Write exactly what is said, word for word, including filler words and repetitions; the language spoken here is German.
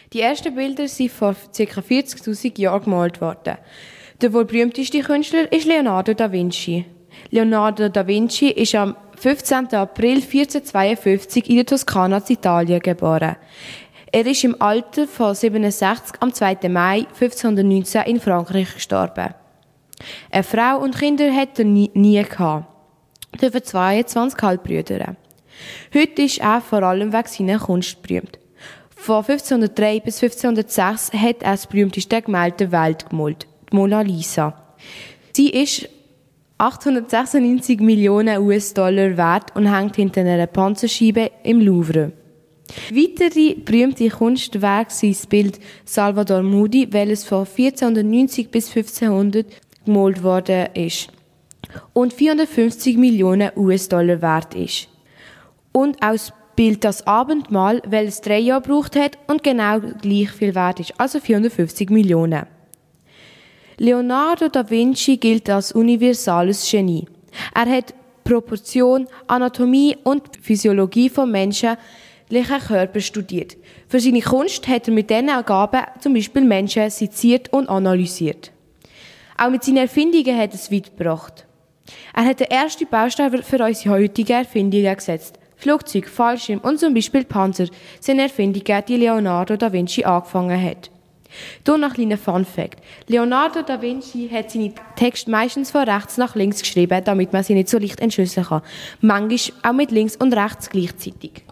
Die ersten Bilder sind vor ca. vierzigtausend Jahren gemalt worden. Der wohl berühmteste Künstler ist Leonardo da Vinci. Leonardo da Vinci ist am fünfzehnten April vierzehnhundertzweiundfünfzig in der Toskana, Italien, geboren. Er ist im Alter von siebenundsechzig am zweiten Mai fünfzehnhundertneunzehn in Frankreich gestorben. Eine Frau und Kinder hat er nie, nie gehabt. Dafür zweiundzwanzig Halbbrüder. Heute ist er vor allem wegen seiner Kunst berühmt. Von fünfzehnhundertdrei bis fünfzehnhundertsechs hat er das berühmteste Gemälde der Welt gemalt, die Mona Lisa. Sie ist achthundertsechsundneunzig Millionen U S-Dollar wert und hängt hinter einer Panzerscheibe im Louvre. Weitere berühmte Kunstwerke sind das Bild Salvador Mudi, welches von vierzehnhundertneunzig bis fünfzehnhundert gemalt worden ist und vierhundertfünfzig Millionen U S-Dollar wert ist. Und auch das Bild Das Abendmahl, welches drei Jahre gebraucht hat und genau gleich viel wert ist, also vierhundertfünfzig Millionen. Leonardo da Vinci gilt als universales Genie. Er hat Proportion, Anatomie und Physiologie von menschlichen Körper studiert. Für seine Kunst hat er mit diesen Angaben zum Beispiel Menschen seziert und analysiert. Auch mit seinen Erfindungen hat er es weit gebracht. Er hat den ersten Baustein für unsere heutigen Erfindungen gesetzt. Flugzeug, Fallschirm und zum Beispiel Panzer sind Erfindungen, die Leonardo da Vinci angefangen hat. Hier noch ein kleiner Fun-Fact. Leonardo da Vinci hat seine Texte meistens von rechts nach links geschrieben, damit man sie nicht so leicht entschlüsseln kann. Manchmal auch mit links und rechts gleichzeitig.